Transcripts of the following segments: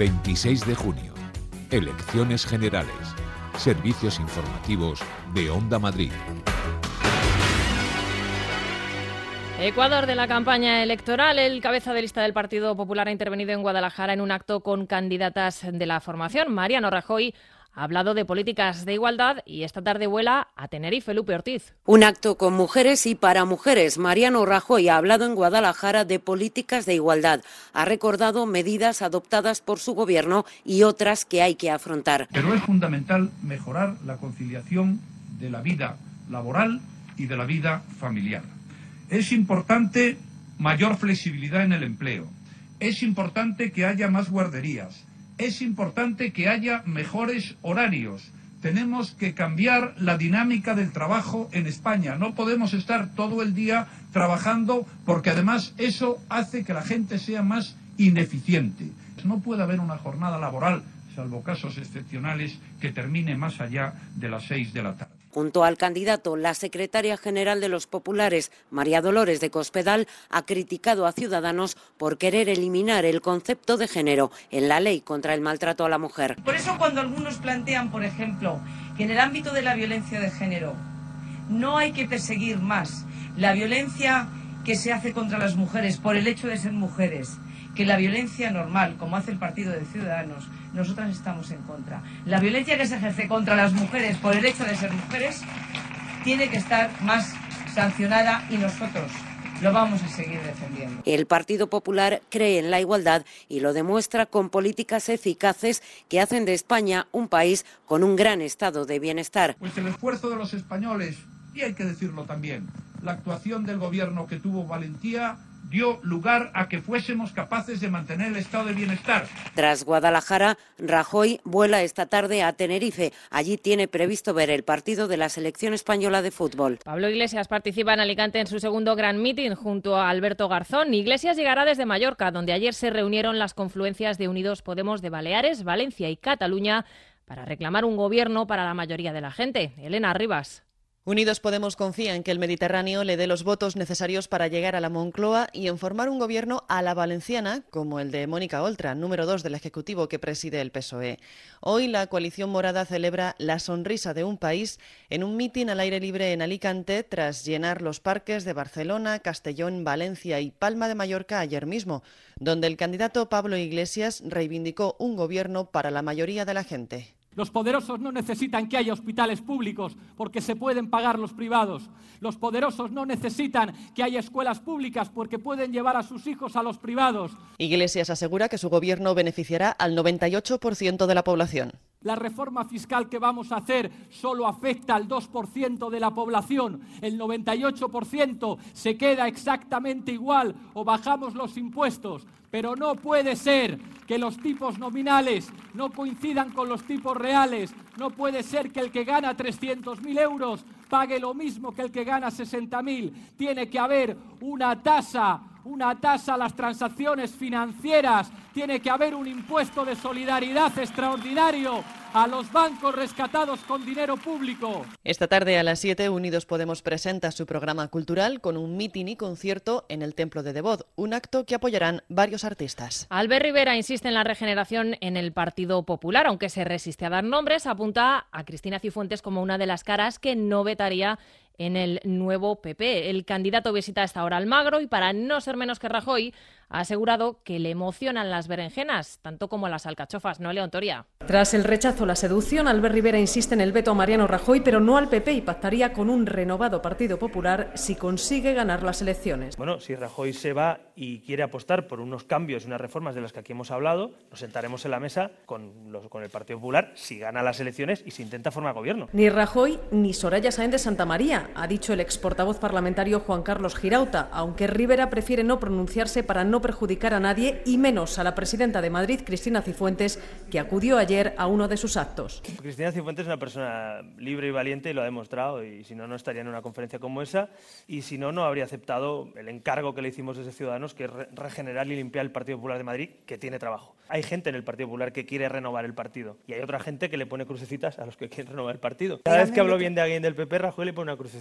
26 de junio. Elecciones generales. Servicios informativos de Onda Madrid. Ecuador de la campaña electoral. El cabeza de lista del Partido Popular ha intervenido en Guadalajara en un acto con candidatas de la formación. Mariano Rajoy ha hablado de políticas de igualdad y esta tarde vuela a Tenerife. Lupe Ortiz. Un acto con mujeres y para mujeres. Mariano Rajoy ha hablado en Guadalajara de políticas de igualdad. Ha recordado medidas adoptadas por su gobierno y otras que hay que afrontar. Pero es fundamental mejorar la conciliación de la vida laboral y de la vida familiar. Es importante mayor flexibilidad en el empleo. Es importante que haya más guarderías. Es importante que haya mejores horarios. Tenemos que cambiar la dinámica del trabajo en España. No podemos estar todo el día trabajando porque además eso hace que la gente sea más ineficiente. No puede haber una jornada laboral, salvo casos excepcionales, que termine más allá de las 6 de la tarde. Junto al candidato, la secretaria general de los populares, María Dolores de Cospedal, ha criticado a Ciudadanos por querer eliminar el concepto de género en la ley contra el maltrato a la mujer. Por eso cuando algunos plantean, por ejemplo, que en el ámbito de la violencia de género no hay que perseguir más la violencia que se hace contra las mujeres por el hecho de ser mujeres, que la violencia normal, como hace el Partido de Ciudadanos, nosotras estamos en contra. La violencia que se ejerce contra las mujeres por el hecho de ser mujeres tiene que estar más sancionada y nosotros lo vamos a seguir defendiendo. El Partido Popular cree en la igualdad y lo demuestra con políticas eficaces que hacen de España un país con un gran estado de bienestar. Pues el esfuerzo de los españoles, y hay que decirlo también, la actuación del gobierno que tuvo valentía dio lugar a que fuésemos capaces de mantener el estado de bienestar. Tras Guadalajara, Rajoy vuela esta tarde a Tenerife. Allí tiene previsto ver el partido de la selección española de fútbol. Pablo Iglesias participa en Alicante en su segundo gran meeting junto a Alberto Garzón. Iglesias llegará desde Mallorca, donde ayer se reunieron las confluencias de Unidos Podemos de Baleares, Valencia y Cataluña para reclamar un gobierno para la mayoría de la gente. Elena Rivas. Unidos Podemos confía en que el Mediterráneo le dé los votos necesarios para llegar a la Moncloa y en formar un gobierno a la valenciana, como el de Mónica Oltra, número 2 del Ejecutivo que preside el PSOE. Hoy la coalición morada celebra la sonrisa de un país en un mitin al aire libre en Alicante tras llenar los parques de Barcelona, Castellón, Valencia y Palma de Mallorca ayer mismo, donde el candidato Pablo Iglesias reivindicó un gobierno para la mayoría de la gente. Los poderosos no necesitan que haya hospitales públicos porque se pueden pagar los privados. Los poderosos no necesitan que haya escuelas públicas porque pueden llevar a sus hijos a los privados. Iglesias asegura que su gobierno beneficiará al 98% de la población. La reforma fiscal que vamos a hacer solo afecta al 2% de la población. El 98% se queda exactamente igual o bajamos los impuestos. Pero no puede ser que los tipos nominales no coincidan con los tipos reales. No puede ser que el que gana 300.000 euros pague lo mismo que el que gana 60.000. Tiene que haber una tasa a las transacciones financieras. Tiene que haber un impuesto de solidaridad extraordinario a los bancos rescatados con dinero público. Esta tarde a las 7, Unidos Podemos presenta su programa cultural con un mitin y concierto en el Templo de Devot, un acto que apoyarán varios artistas. Albert Rivera insiste en la regeneración en el Partido Popular, aunque se resiste a dar nombres, apunta a Cristina Cifuentes como una de las caras que no vetaría en el nuevo PP. El candidato visita hasta ahora Almagro y, para no ser menos que Rajoy, ha asegurado que le emocionan las berenjenas, tanto como las alcachofas. Noelia Ontoria. Tras el rechazo a la seducción, Albert Rivera insiste en el veto a Mariano Rajoy, pero no al PP, y pactaría con un renovado Partido Popular si consigue ganar las elecciones. Bueno, si Rajoy se va y quiere apostar por unos cambios y unas reformas de las que aquí hemos hablado, nos sentaremos en la mesa con el Partido Popular si gana las elecciones y se intenta formar gobierno. Ni Rajoy ni Soraya Sáenz de Santamaría, ha dicho el exportavoz parlamentario Juan Carlos Girauta, aunque Rivera prefiere no pronunciarse para no perjudicar a nadie y menos a la presidenta de Madrid, Cristina Cifuentes, que acudió ayer a uno de sus actos. Cristina Cifuentes es una persona libre y valiente y lo ha demostrado, y si no, no estaría en una conferencia como esa, y si no, no habría aceptado el encargo que le hicimos desde Ciudadanos, que es regenerar y limpiar el Partido Popular de Madrid, que tiene trabajo. Hay gente en el Partido Popular que quiere renovar el partido y hay otra gente que le pone crucecitas a los que quieren renovar el partido. Cada vez que hablo bien de alguien del PP, Rajoy le pone una crucecita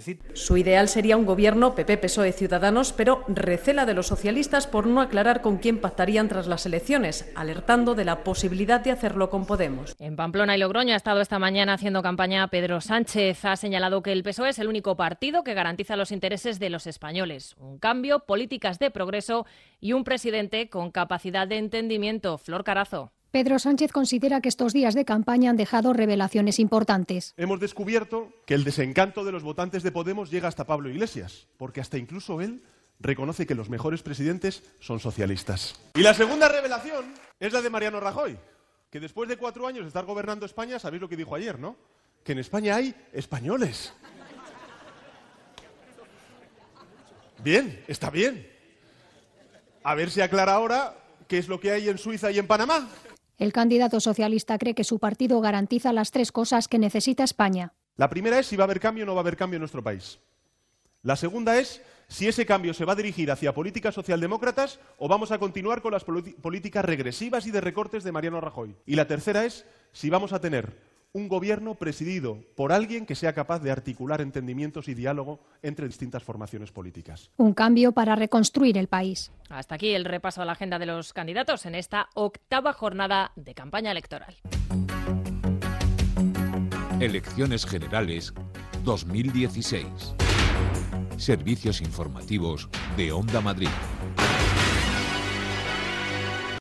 necesita. Su ideal sería un gobierno PP, PSOE, Ciudadanos, pero recela de los socialistas por no aclarar con quién pactarían tras las elecciones, alertando de la posibilidad de hacerlo con Podemos. En Pamplona y Logroño ha estado esta mañana haciendo campaña Pedro Sánchez. Ha señalado que el PSOE es el único partido que garantiza los intereses de los españoles. Un cambio, políticas de progreso y un presidente con capacidad de entendimiento. Flor Carazo. Pedro Sánchez considera que estos días de campaña han dejado revelaciones importantes. Hemos descubierto que el desencanto de los votantes de Podemos llega hasta Pablo Iglesias, porque hasta incluso él reconoce que los mejores presidentes son socialistas. Y la segunda revelación es la de Mariano Rajoy, que después de 4 años de estar gobernando España, sabéis lo que dijo ayer, ¿no? Que en España hay españoles. Bien, está bien. A ver si aclara ahora qué es lo que hay en Suiza y en Panamá. El candidato socialista cree que su partido garantiza las 3 cosas que necesita España. La primera es si va a haber cambio o no va a haber cambio en nuestro país. La segunda es si ese cambio se va a dirigir hacia políticas socialdemócratas o vamos a continuar con las políticas regresivas y de recortes de Mariano Rajoy. Y la tercera es si vamos a tener un gobierno presidido por alguien que sea capaz de articular entendimientos y diálogo entre distintas formaciones políticas. Un cambio para reconstruir el país. Hasta aquí el repaso a la agenda de los candidatos en esta 8ª jornada de campaña electoral. Elecciones Generales 2016. Servicios informativos de Onda Madrid.